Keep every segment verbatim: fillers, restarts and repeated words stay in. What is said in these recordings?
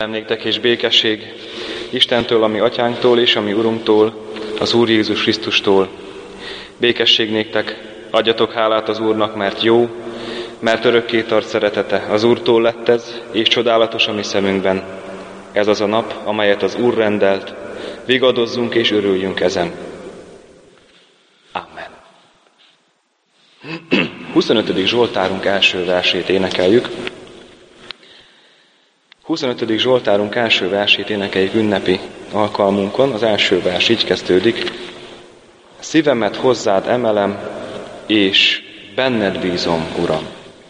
Emléktek és békesség Istentől, ami atyánktól és ami Urunktól, az Úr Jézus Krisztustól. Békesség néktek, adjatok hálát az Úrnak, mert jó, mert örökké tart szeretete. Az Úrtól lett ez, és csodálatos a mi szemünkben. Ez az a nap, amelyet az Úr rendelt, vigadozzunk és örüljünk ezen. Amen. huszonötödik Zsoltárunk első versét énekeljük. huszonötödik Zsoltárunk első versét énekeljük ünnepi alkalmunkon. Az első vers így kezdődik. Szívemet hozzád emelem, és benned bízom, Uram.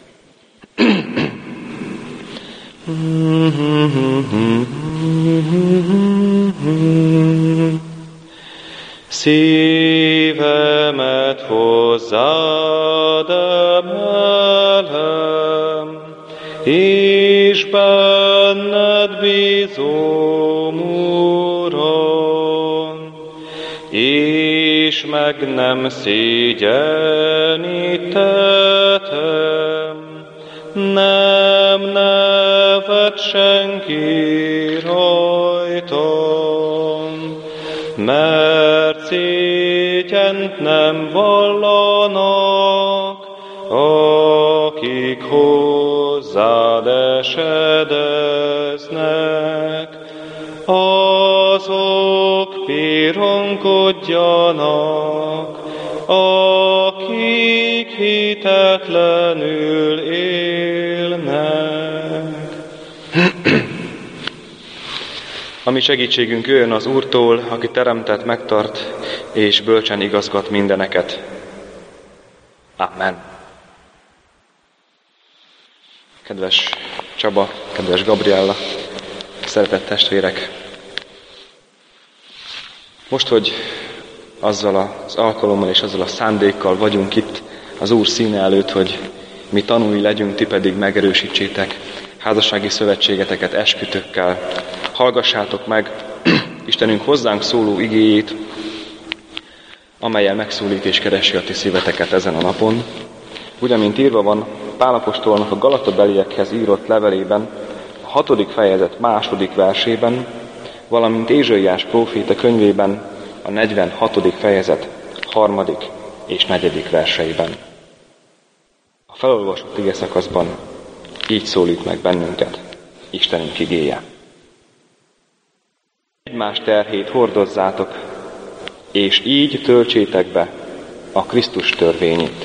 Szívemet hozzád emelem, és benned bízom, Uram, és meg nem szégyenítettem, nem nevet senki rajtam, mert szégyent nem vallanak, akik hozzád esedeznek, azok pironkodjanak, akik hitetlenül élnek. A mi segítségünk jöjjön az Úrtól, aki teremtett, megtart, és bölcsen igazgat mindeneket. Amen. Kedves Csaba, kedves Gabriella, szeretett testvérek! Most, hogy azzal az alkalommal és azzal a szándékkal vagyunk itt az Úr színe előtt, hogy mi tanúi legyünk, ti pedig megerősítsétek házassági szövetségeteket eskütökkel. Hallgassátok meg Istenünk hozzánk szóló igéjét, amellyel megszólít és keresi a ti szíveteket ezen a napon. Úgy, amint írva van Pál apostolnak a Galatabeliekhez írott levelében, a hatodik fejezet második versében, valamint Ézsaiás próféta könyvében, a negyvenhatodik fejezet harmadik és negyedik verseiben. A felolvasott igeszakaszban így szólít meg bennünket Istenünk igéje. Egymás terhét hordozzátok, és így töltsétek be a Krisztus törvényét.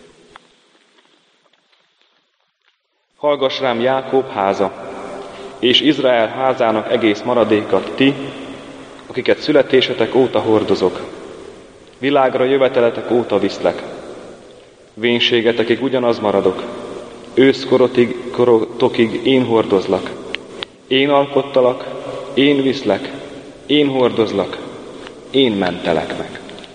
Hallgass rám Jákob háza, és Izrael házának egész maradékat ti, akiket születésetek óta hordozok. Világra jöveteletek óta viszlek. Vénségetekig ugyanaz maradok. Őszkorotig, korotokig én hordozlak. Én alkottalak, én viszlek, én hordozlak, én mentelek meg.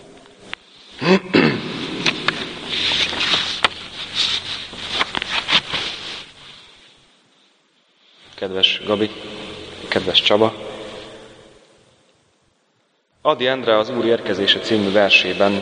Kedves Gabi, kedves Csaba, Ady Endre az Úr érkezése című versében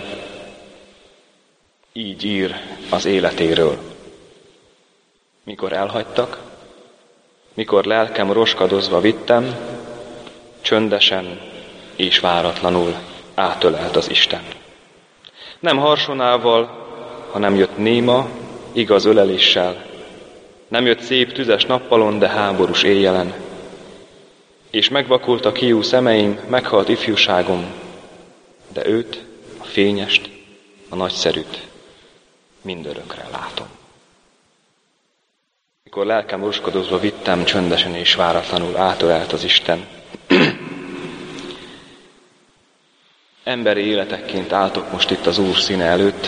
így ír az életéről. Mikor elhagytak, mikor lelkem roskadozva vittem, csöndesen és váratlanul átölelt az Isten. Nem harsonával, hanem jött néma, igaz öleléssel, nem jött szép tüzes nappalon, de háborús éjjelen. És megvakult a kiú szemeim, meghalt ifjúságom, de őt, a fényest, a nagyszerűt mindörökre látom. Mikor lelkem roskadozva vittem, csöndesen és váratlanul átölelt az Isten. Emberi életekként álltok most itt az Úr színe előtt,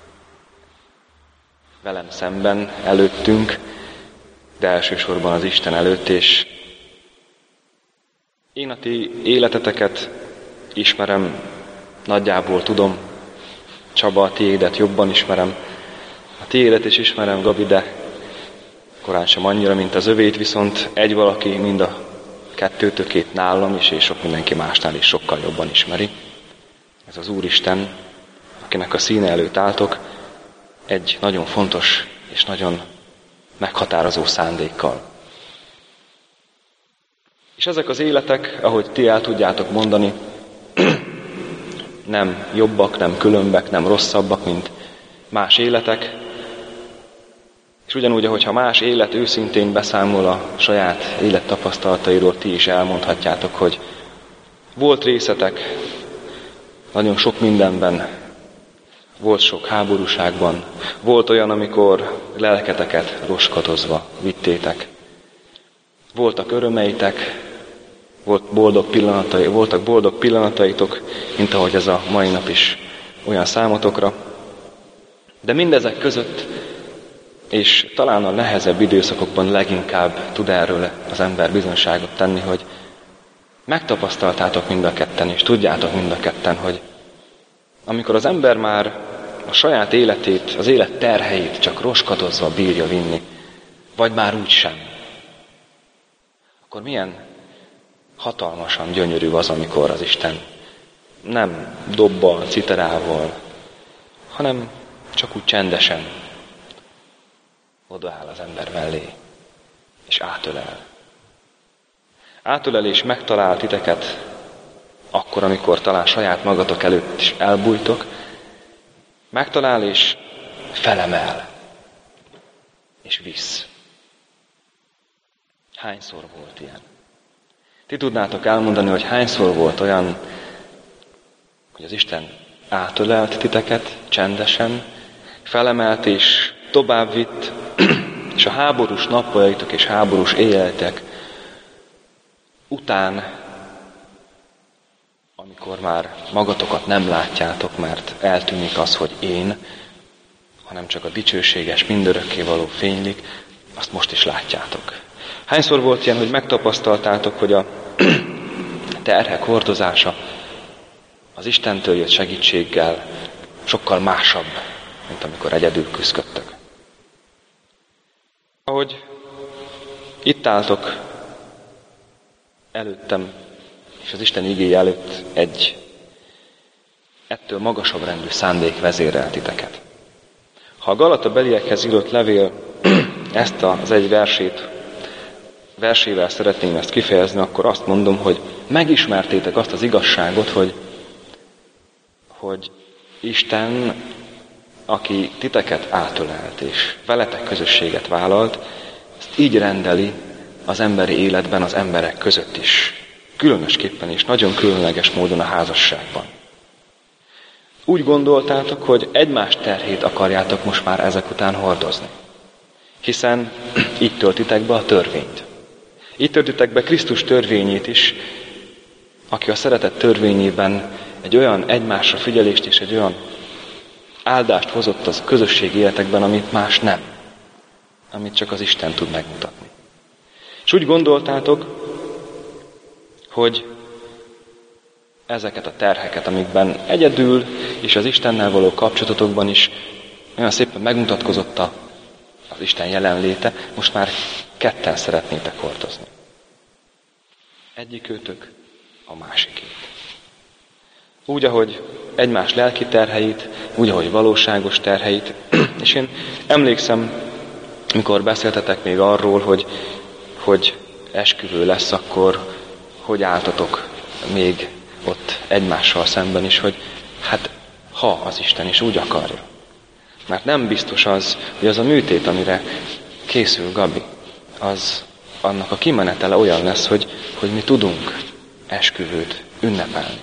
velem szemben, előttünk, de elsősorban az Isten előtt, és én a ti életeteket ismerem, nagyjából tudom, Csaba, a tiédet jobban ismerem, a tiédet is ismerem, Gabi, de korán sem annyira, mint az övét, viszont egy valaki mind a kettőtökét nálam is, és sok mindenki másnál is sokkal jobban ismeri. Ez az Úristen, akinek a színe előtt álltok, egy nagyon fontos és nagyon meghatározó szándékkal. És ezek az életek, ahogy ti el tudjátok mondani, nem jobbak, nem különbek, nem rosszabbak, mint más életek. És ugyanúgy, ahogyha más élet őszintén beszámol a saját élettapasztalatairól, ti is elmondhatjátok, hogy volt részetek nagyon sok mindenben, volt sok háborúságban, volt olyan, amikor lelketeket roskadozva vittétek. Voltak örömeitek, volt boldog pillanatai, voltak boldog pillanataitok, mint ahogy ez a mai nap is olyan számotokra. De mindezek között, és talán a nehezebb időszakokban leginkább tud erről az ember bizonyságot tenni, hogy megtapasztaltátok mind a ketten, és tudjátok mind a ketten, hogy amikor az ember már a saját életét, az élet terheit csak roskadozva bírja vinni, vagy már úgy sem, akkor milyen hatalmasan gyönyörű az, amikor az Isten nem dobbal, citerával, hanem csak úgy csendesen odaáll az ember mellé, és átölel. Átölel és megtalál titeket akkor, amikor talán saját magatok előtt is elbújtok, megtalál és felemel, és visz. Hányszor volt ilyen? Ti tudnátok elmondani, hogy hányszor volt olyan, hogy az Isten átölelt titeket csendesen, felemelt és tovább vitt, és a háborús nappajaitok és háborús éjjeletek után, amikor már magatokat nem látjátok, mert eltűnik az, hogy én, hanem csak a dicsőséges, mindörökké való fénylik, azt most is látjátok. Hányszor volt ilyen, hogy megtapasztaltátok, hogy a terhek hordozása az Istentől jött segítséggel sokkal másabb, mint amikor egyedül küzdöttök. Ahogy itt álltok előttem, és az Isten igéje előtt egy ettől magasabb rendű szándék vezérel titeket. Ha a Galata beliekhez írott levél ezt az egy versét, versével szeretném ezt kifejezni, akkor azt mondom, hogy megismertétek azt az igazságot, hogy, hogy Isten, aki titeket átölelt és veletek közösséget vállalt, ezt így rendeli az emberi életben, az emberek között is. Különösképpen és nagyon különleges módon a házasságban. Úgy gondoltátok, hogy egymás terhét akarjátok most már ezek után hordozni. Hiszen így töltitek be a törvényt. Így töltitek be Krisztus törvényét is, aki a szeretet törvényében egy olyan egymásra figyelést és egy olyan áldást hozott az közösség életekben, amit más nem. Amit csak az Isten tud megmutatni. És úgy gondoltátok, hogy ezeket a terheket, amikben egyedül és az Istennel való kapcsolatotokban is olyan szépen megmutatkozott az Isten jelenléte, most már ketten szeretnétek hordozni. Egyikőtök a másikét. Úgy, ahogy egymás lelki terheit, úgy, ahogy valóságos terheit. És én emlékszem, mikor beszéltetek még arról, hogy, hogy esküvő lesz, akkor hogy álltatok még ott egymással szemben is, hogy hát ha az Isten is úgy akarja. Mert nem biztos az, hogy az a műtét, amire készül Gabi, az annak a kimenetele olyan lesz, hogy, hogy mi tudunk esküvőt ünnepelni.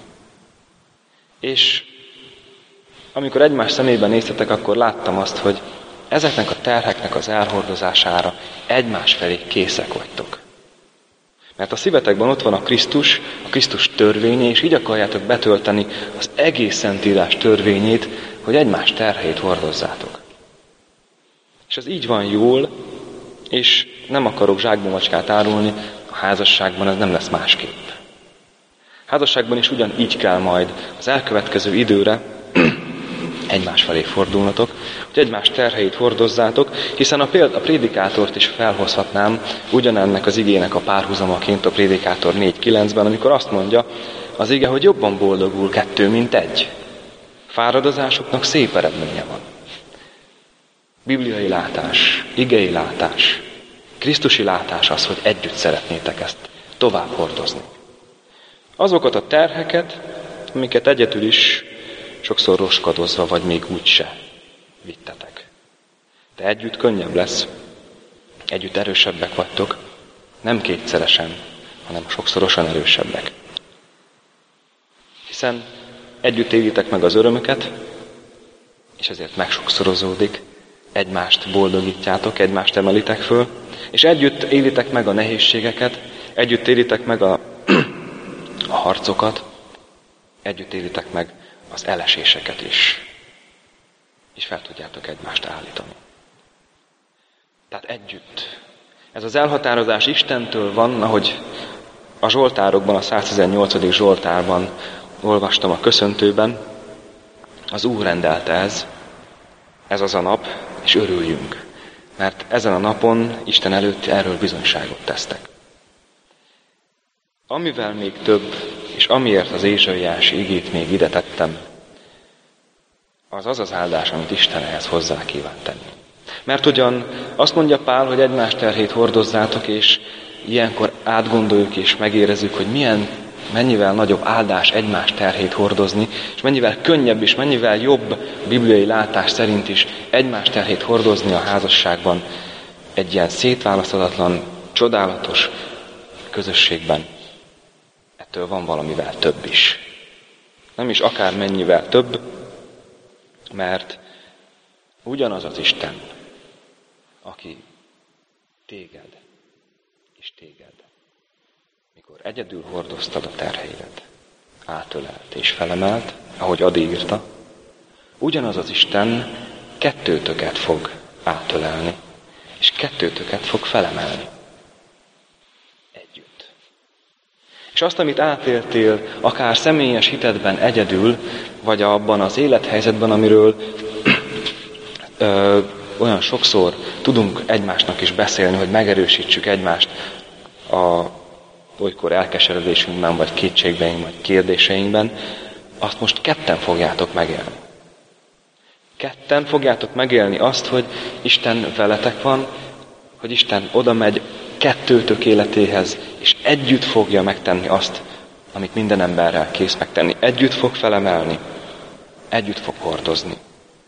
És amikor egymás szemében néztetek, akkor láttam azt, hogy ezeknek a terheknek az elhordozására egymás felé készek vagytok. Mert a szívetekben ott van a Krisztus, a Krisztus törvénye, és így akarjátok betölteni az egész Szentírás törvényét, hogy egymás terheit hordozzátok. És ez így van jól, és nem akarok zsákba macskát árulni, a házasságban ez nem lesz másképp. Házasságban is ugyanígy kell majd az elkövetkező időre egymás felé fordulnatok, hogy egymás terheit hordozzátok, hiszen a, péld, a prédikátort is felhozhatnám ugyanennek az igének a párhuzamaként a prédikátor négy kilencben, amikor azt mondja az ige, hogy jobban boldogul kettő, mint egy. Fáradozásoknak szép eredménye van. Bibliai látás, igei látás, krisztusi látás az, hogy együtt szeretnétek ezt tovább hordozni. Azokat a terheket, amiket egyedül is sokszor roskadozva, vagy még úgyse vittetek. De együtt könnyebb lesz, együtt erősebbek vagytok, nem kétszeresen, hanem sokszorosan erősebbek. Hiszen együtt élitek meg az örömöket, és ezért megsokszorozódik, egymást boldogítjátok, egymást emelitek föl, és együtt élitek meg a nehézségeket, együtt élitek meg a, a harcokat, együtt élitek meg az eleséseket is, és fel tudjátok egymást állítani. Tehát együtt. Ez az elhatározás Istentől van, ahogy a Zsoltárokban, a száztizennyolcadik Zsoltárban olvastam a köszöntőben, az Úr rendelte ez, ez az a nap, és örüljünk, mert ezen a napon Isten előtt erről bizonyságot tesztek. Amivel még több, és amiért az Ézsaiás igét még ide tettem, az az az áldás, amit Isten ehhez hozzá kíván tenni. Mert ugyan azt mondja Pál, hogy egymás terhét hordozzátok, és ilyenkor átgondoljuk és megérezzük, hogy milyen, mennyivel nagyobb áldás egymás terhét hordozni, és mennyivel könnyebb és mennyivel jobb bibliai látás szerint is egymás terhét hordozni a házasságban egy ilyen szétválaszthatatlan, csodálatos közösségben. Ettől van valamivel több is. Nem is akár mennyivel több, mert ugyanaz az Isten, aki téged és téged, mikor egyedül hordoztad a terheidet, átölelt és felemelt, ahogy Adi írta, ugyanaz az Isten kettőtöket fog átölelni, és kettőtöket fog felemelni. Együtt. És azt, amit átéltél, akár személyes hitedben egyedül, vagy abban az élethelyzetben, amiről ö, olyan sokszor tudunk egymásnak is beszélni, hogy megerősítsük egymást a olykor elkeseredésünkben, vagy kétségbeink, vagy kérdéseinkben, azt most ketten fogjátok megélni. Ketten fogjátok megélni azt, hogy Isten veletek van, hogy Isten oda megy kettőtök életéhez, és együtt fogja megtenni azt, amit minden emberrel kész megtenni. Együtt fog felemelni, együtt fog hordozni.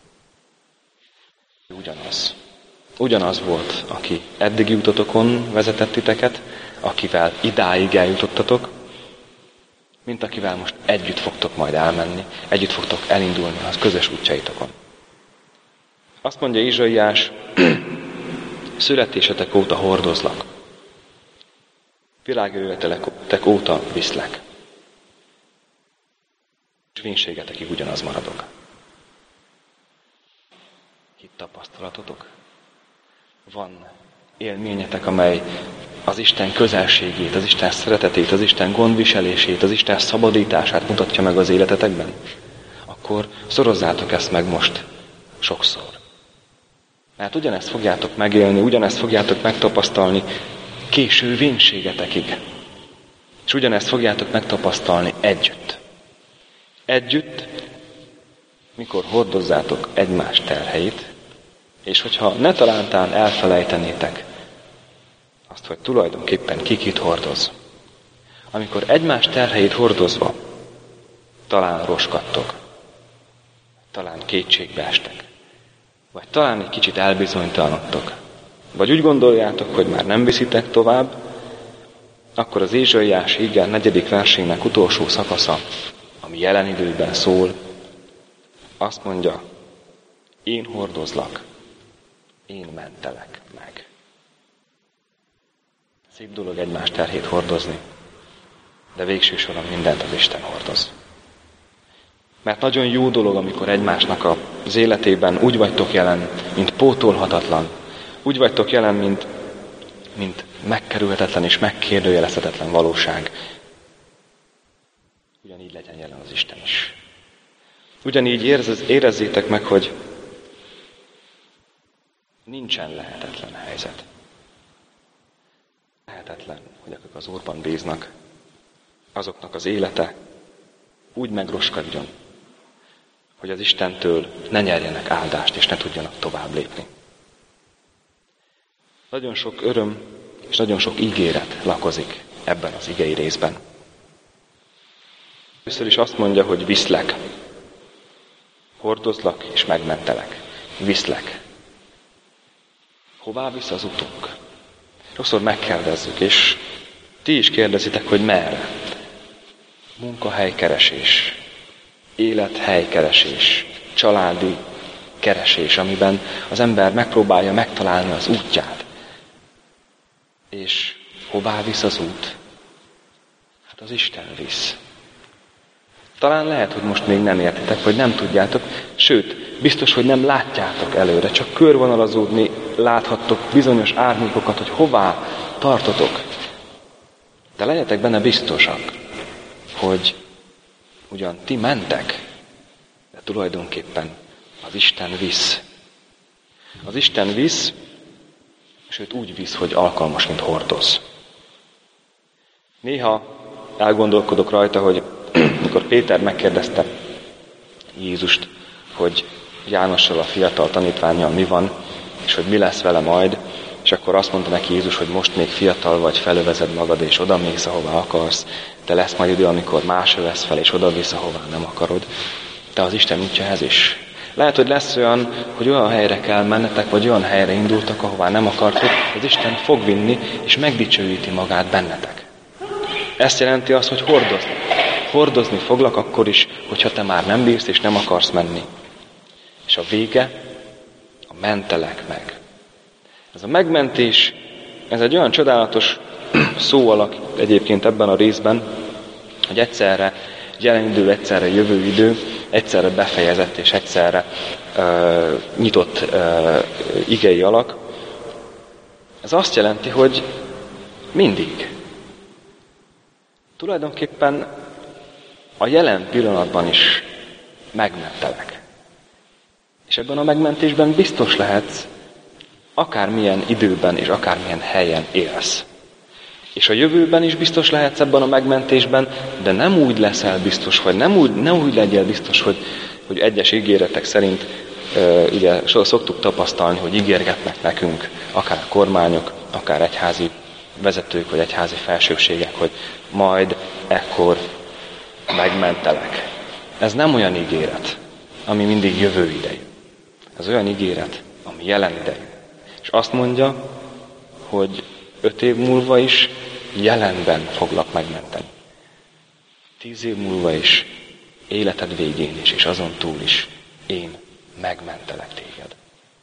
Ugyanaz. Ugyanaz volt, aki eddigi utatokon vezetett titeket, akivel idáig eljutottatok, mint akivel most együtt fogtok majd elmenni, együtt fogtok elindulni az közös útjaitokon. Azt mondja Ézsaiás, születésetek óta hordozlak, világjövetelek óta viszlek, és vénségetekig ugyanaz maradok. Hit tapasztalatotok? Van élményetek, amely az Isten közelségét, az Isten szeretetét, az Isten gondviselését, az Isten szabadítását mutatja meg az életetekben? Akkor szorozzátok ezt meg most sokszor. Mert ugyanezt fogjátok megélni, ugyanezt fogjátok megtapasztalni késő vénségetekig. És ugyanezt fogjátok megtapasztalni együtt. Együtt, mikor hordozzátok egymás terheit, és hogyha ne talántán elfelejtenétek azt, hogy tulajdonképpen ki kit hordoz. Amikor egymás terheit hordozva talán roskadtok, talán kétségbe estek, vagy talán egy kicsit elbizonytalanodtok, vagy úgy gondoljátok, hogy már nem viszitek tovább, akkor az Ézsaiás ige negyedik versének utolsó szakasza, ami jelen időben szól, azt mondja, én hordozlak, én mentelek meg. Szép dolog egymás terhét hordozni, de végső soron mindent az Isten hordoz. Mert nagyon jó dolog, amikor egymásnak az életében úgy vagytok jelen, mint pótolhatatlan, úgy vagytok jelen, mint, mint megkerülhetetlen és megkérdőjelezhetetlen valóság. Ugyanígy legyen jelen az Isten is. Ugyanígy érez, érezzétek meg, hogy nincsen lehetetlen helyzet. Lehetetlen, hogy akik az Úrban bíznak, azoknak az élete úgy megroskadjon, hogy az Istentől ne nyerjenek áldást, és ne tudjanak tovább lépni. Nagyon sok öröm és nagyon sok ígéret lakozik ebben az igei részben. Először is azt mondja, hogy viszlek. Hordozlak és megmentelek. Viszlek. Hová visz az utunk? Sokszor megkérdezzük, és ti is kérdezitek, hogy merre. Munkahelykeresés, élethelykeresés, családi keresés, amiben az ember megpróbálja megtalálni az útját. És hová visz az út? Hát az Isten visz. Talán lehet, hogy most még nem értitek, vagy nem tudjátok, sőt, biztos, hogy nem látjátok előre, csak körvonalazódni láthattok bizonyos árnyékokat, hogy hová tartotok. De legyetek benne biztosak, hogy ugyan ti mentek, de tulajdonképpen az Isten visz. Az Isten visz, sőt úgy visz, hogy alkalmas, mint hordoz. Néha elgondolkodok rajta, hogy amikor Péter megkérdezte Jézust, hogy Jánossal, a fiatal tanítvánnyal mi van, és hogy mi lesz vele majd, és akkor azt mondta neki Jézus, hogy most még fiatal vagy, felövezed magad, és oda mész, ahová akarsz, de lesz majd idő, amikor másra lesz fel, és oda visz, ahová nem akarod. De az Isten útja ez is. Lehet, hogy lesz olyan, hogy olyan helyre kell mennetek, vagy olyan helyre indultak, ahová nem akartok, az Isten fog vinni, és megdicsőíti magát bennetek. Ezt jelenti azt, hogy hordozni. Hordozni foglak akkor is, hogyha te már nem bírsz, és nem akarsz menni. És a vége, a mentelek meg. Ez a megmentés, ez egy olyan csodálatos szóalak egyébként ebben a részben, hogy egyszerre jelen idő, egyszerre jövő idő, egyszerre befejezett és egyszerre uh, nyitott uh, igei alak. Ez azt jelenti, hogy mindig. Tulajdonképpen a jelen pillanatban is megmentelek. És ebben a megmentésben biztos lehetsz, akármilyen időben és akármilyen helyen élsz. És a jövőben is biztos lehetsz ebben a megmentésben, de nem úgy leszel biztos, vagy nem úgy, nem úgy legyél biztos, hogy, hogy egyes ígéretek szerint e, ugye szoktuk tapasztalni, hogy ígérgetnek nekünk, akár kormányok, akár egyházi vezetők, vagy egyházi felsőbségek, hogy majd ekkor megmentelek. Ez nem olyan ígéret, ami mindig jövő idejű. Ez olyan ígéret, ami jelen idejű. És azt mondja, hogy öt év múlva is jelenben foglak megmenteni. Tíz év múlva is, életed végén is, és azon túl is én megmentelek téged.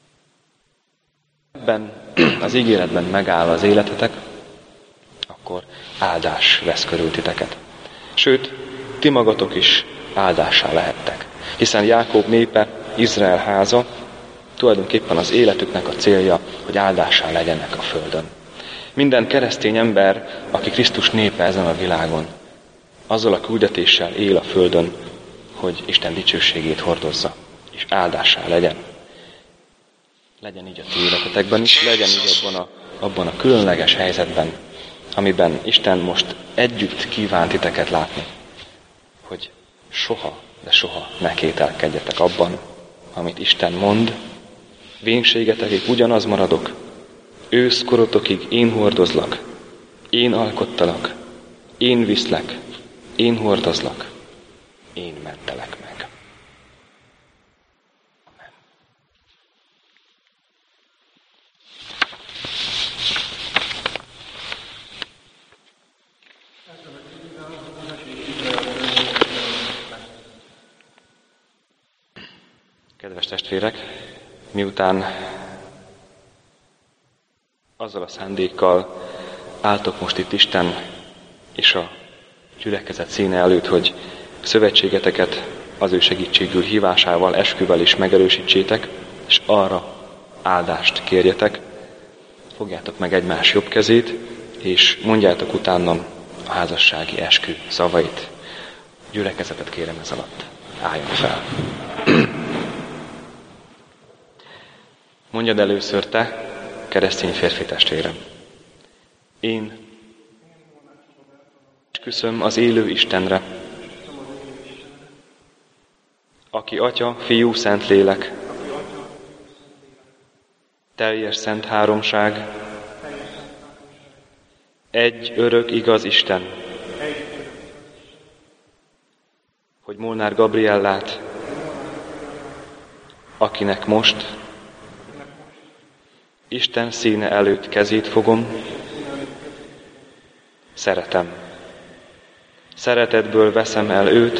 Ebben az ígéretben megáll az életetek, akkor áldás vesz körül titeket. Sőt, ti magatok is áldássá lehettek. Hiszen Jákob népe, Izrael háza, tulajdonképpen az életüknek a célja, hogy áldássá legyenek a földön. Minden keresztény ember, aki Krisztus népe ezen a világon, azzal a küldetéssel él a földön, hogy Isten dicsőségét hordozza, és áldássá legyen. Legyen így a ti életetekben is, legyen így abban a, abban a különleges helyzetben, amiben Isten most együtt kíván titeket látni, hogy soha, de soha ne kételkedjetek abban, amit Isten mond, vénségetekig ugyanaz maradok, őszkorotokig én hordozlak, én alkottalak, én viszlek, én hordozlak, én mentelek meg. Amen. Kedves testvérek, miután azzal a szándékkal álltok most itt Isten és a gyülekezet színe előtt, hogy szövetségeteket az ő segítségül hívásával, esküvel is megerősítsétek, és arra áldást kérjetek, fogjátok meg egymás jobb kezét, és mondjátok utánam a házassági eskü szavait. Gyülekezetet kérem ez alatt. Álljon fel. Mondjad először te, keresztény férfi testvérem. Én esküszöm az élő Istenre, aki Atya, Fiú, Szentlélek, teljes szent háromság, egy örök igaz Isten, hogy Molnár Gabriellát, akinek most Isten színe előtt kezét fogom, szeretem. Szeretetből veszem el őt,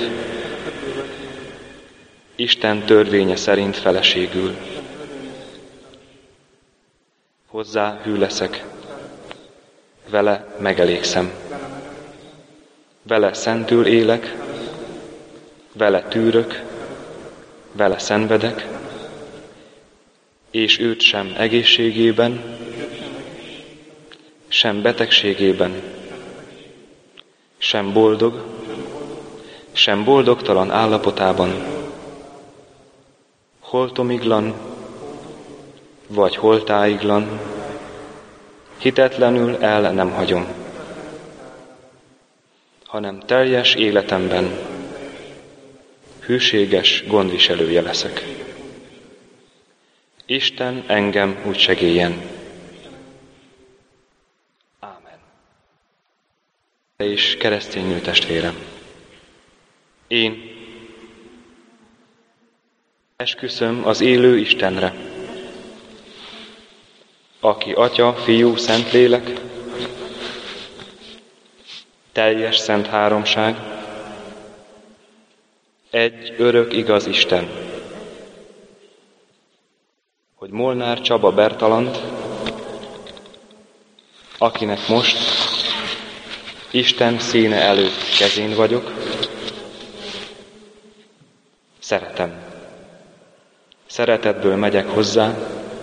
Isten törvénye szerint feleségül. Hozzá hű leszek, vele megelégszem. Vele szentül élek, vele tűrök, vele szenvedek, és őt sem egészségében, sem betegségében, sem boldog, sem boldogtalan állapotában, holtomiglan, vagy holtáiglan, hitetlenül el nem hagyom, hanem teljes életemben hűséges gondviselője leszek. Isten engem úgy segéljen. Ámen. És keresztény nőtestvérem, én esküszöm az élő Istenre, aki Atya, Fiú, Szentlélek, teljes szent háromság, egy örök igaz Isten, hogy Molnár Csaba Bertalant, akinek most Isten színe előtt kezén vagyok, szeretem. Szeretetből megyek hozzá,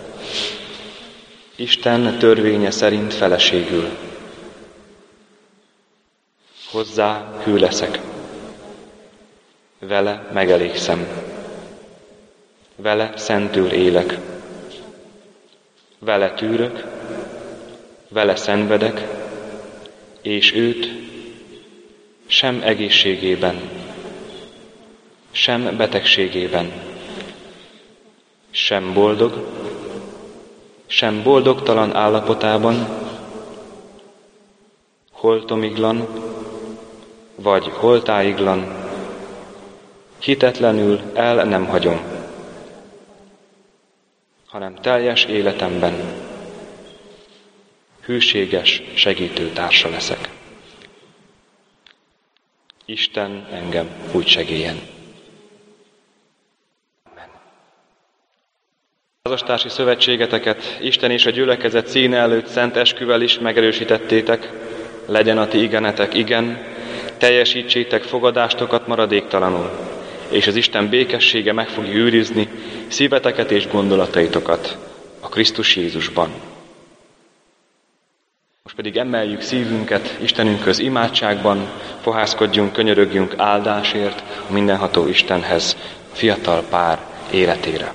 Isten törvénye szerint feleségül. Hozzá hű leszek, vele megelégszem, vele szentül élek, vele tűrök, vele szenvedek, és őt sem egészségében, sem betegségében, sem boldog, sem boldogtalan állapotában, holtomiglan, vagy holtáiglan, hitetlenül el nem hagyom, hanem teljes életemben hűséges segítőtársa leszek. Isten engem úgy segéljen. Házastársi szövetségeteket Isten és a gyülekezet színe előtt szent esküvel is megerősítettétek, legyen a ti igenetek igen, teljesítsétek fogadástokat maradéktalanul, és az Isten békessége meg fogja őrizni szíveteket és gondolataitokat a Krisztus Jézusban. Most pedig emeljük szívünket Istenünkhöz imádságban, fohászkodjunk, könyörögjünk áldásért a mindenható Istenhez, a fiatal pár életére.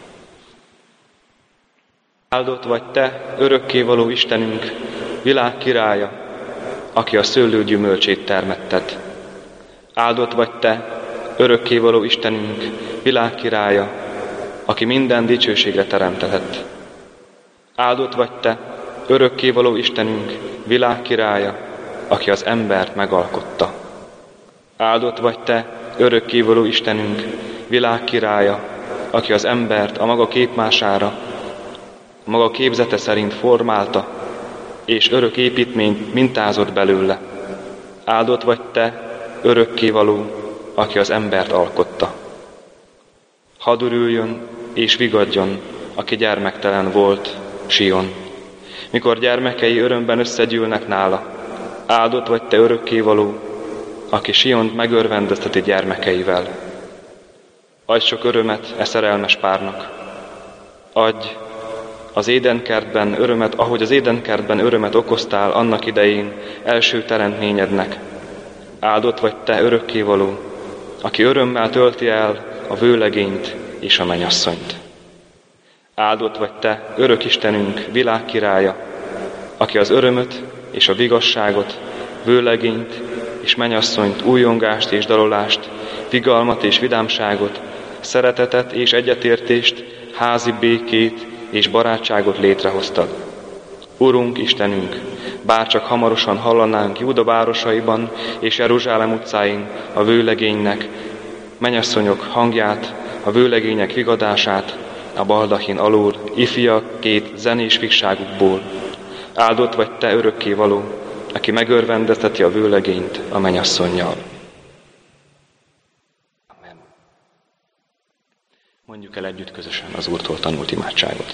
Áldott vagy te, örökkévaló Istenünk, világ királya, aki a szőlő gyümölcsét termetted. Áldott vagy te, örökkévaló Istenünk, világ királya, aki minden dicsőségre teremtetett. Áldott vagy te, örökkévaló Istenünk, világ királya, aki az embert megalkotta. Áldott vagy te, örökkévaló Istenünk, világ királya, aki az embert a maga képmására, a maga képzete szerint formálta, és örök építményt mintázott belőle. Áldott vagy te, örökkévaló, aki az embert alkotta. Hadd örüljön és vigadjon, aki gyermektelen volt, Sion, mikor gyermekei örömben összegyűlnek nála. Áldott vagy te, örökkévaló, aki Siont megörvendezteti gyermekeivel. Adj sok örömet e szerelmes párnak. Adj az édenkertben örömet, ahogy az édenkertben örömet okoztál annak idején első teremtményednek. Áldott vagy te, örökkévaló, aki örömmel tölti el a vőlegényt és a mennyasszonyt. Áldott vagy te, örök Istenünk, világ királya, aki az örömöt és a vigasságot, vőlegényt és mennyasszonyt, újongást és dalolást, vigalmat és vidámságot, szeretetet és egyetértést, házi békét és barátságot létrehoztad. Urunk, Istenünk, bárcsak hamarosan hallanánk Júda városaiban és Jeruzsálem utcáin a vőlegénynek, mennyasszonyok hangját, a vőlegények vigadását, a baldahin alól, ifjak két zenés fikságukból. Áldott vagy te örökkévaló, aki megörvendezteti a vőlegényt a mennyasszonnyal. Amen. Mondjuk el együtt közösen az Úrtól tanult imádságot.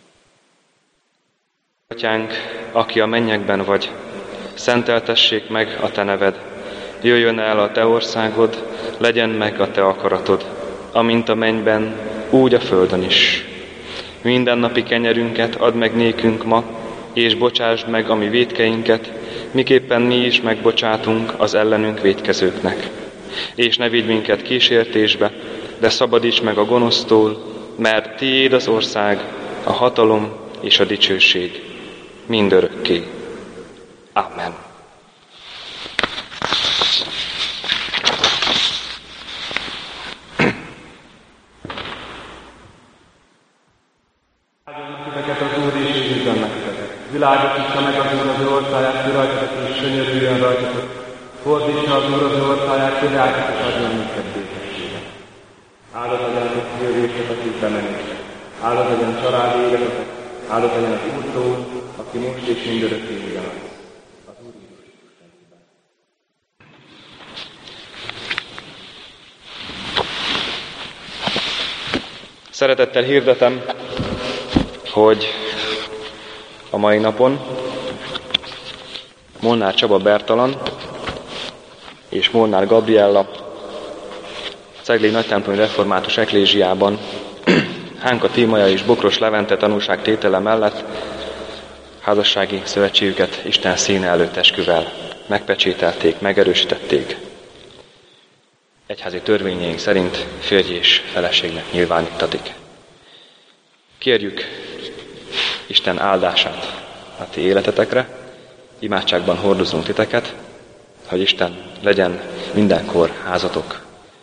Atyánk, aki a mennyekben vagy, szenteltessék meg a te neved, jöjjön el a te országod, legyen meg a te akaratod, amint a mennyben, úgy a földön is. Mindennapi kenyerünket add meg nékünk ma, és bocsásd meg a mi vétkeinket, miképpen mi is megbocsátunk az ellenünk vétkezőknek. És ne vigy minket kísértésbe, de szabadíts meg a gonosztól, mert tiéd az ország, a hatalom és a dicsőség mindörökké. Amen. Világosítsa meg az Úr az ő orszáját, ki rajtatok, és könyörüljön rajtatok. Fordítsa az Úr az ő orszáját, ki rajtatok, adjon minket békességet. Áldott legyen a jövősetek, akik bemenések. Áldott legyen családi életetek. Áldott legyen az Úrtól, aki most és mindörökké ugyanaz. Az Úr Jézus Istenében. Szeretettel hirdetem, hogy a mai napon Molnár Csaba Bertalan és Molnár Gabriella Cegléd Nagytemplom Református Eklézsiában Hánka Tímaja és Bokros Levente tanúságtétele mellett házassági szövetségüket Isten színe előtt esküvel megpecsételték, megerősítették. Egyházi törvényeink szerint férj és feleségnek nyilvánítatik. Kérjük Isten áldását a ti életetekre, imádságban hordozunk titeket, hogy Isten legyen mindenkor házatoknak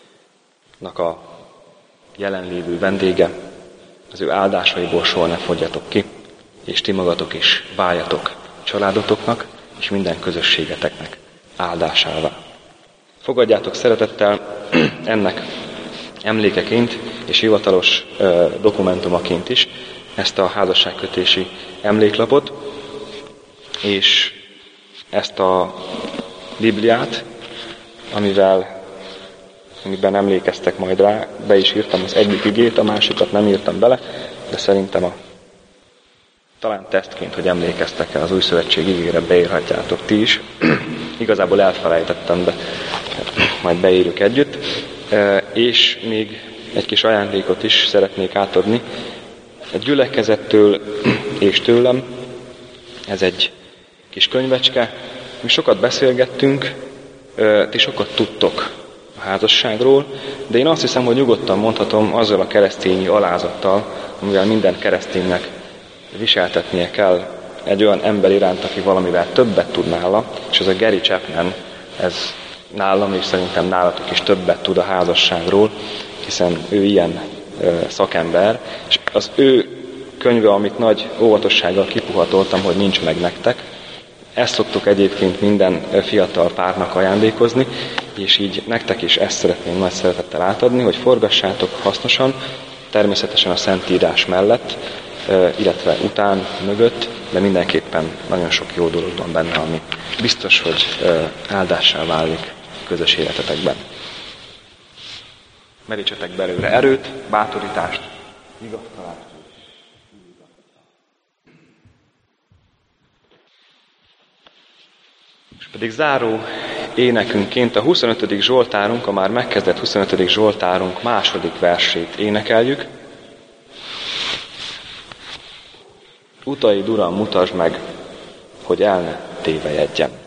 a jelenlévő vendége, az ő áldásaiból soha ne fogyjatok ki, és ti magatok is váljatok családotoknak és minden közösségeteknek áldásává. Fogadjátok szeretettel ennek emlékeként és hivatalos ö, dokumentumaként is ezt a házasságkötési emléklapot, és ezt a Bibliát, amivel, amiben emlékeztek majd rá, be is írtam az egyik igét, a másikat nem írtam bele, de szerintem a, talán tesztként, hogy emlékeztek el az új szövetség igére, beírhatjátok ti is. Igazából elfelejtettem, de majd beírjuk együtt. És még egy kis ajándékot is szeretnék átadni egy gyülekezettől és tőlem. Ez egy kis könyvecske. Mi sokat beszélgettünk, ti sokat tudtok a házasságról, de én azt hiszem, hogy nyugodtan mondhatom azzal a keresztényi alázattal, amivel minden kereszténynek viseltetnie kell egy olyan ember iránt, aki valamivel többet tud nála, és ez a Gary Chapman, ez nálam és szerintem nálatok is többet tud a házasságról, hiszen ő ilyen ö, szakember, és az ő könyve, amit nagy óvatossággal kipuhatoltam, hogy nincs meg nektek, ezt szoktuk egyébként minden fiatal párnak ajándékozni, és így nektek is ezt szeretném nagy szeretettel átadni, hogy forgassátok hasznosan, természetesen a Szentírás mellett, illetve után, mögött, de mindenképpen nagyon sok jó dolog van benne, ami biztos, hogy áldássá válik közös életetekben. Merítsetek belőle erőt, bátorítást, vigasztalást. És pedig záró énekünként a huszonötödik Zsoltárunk, a már megkezdett huszonötödik Zsoltárunk második versét énekeljük. Utaid, Uram, mutasd meg, hogy el ne tévejedjem.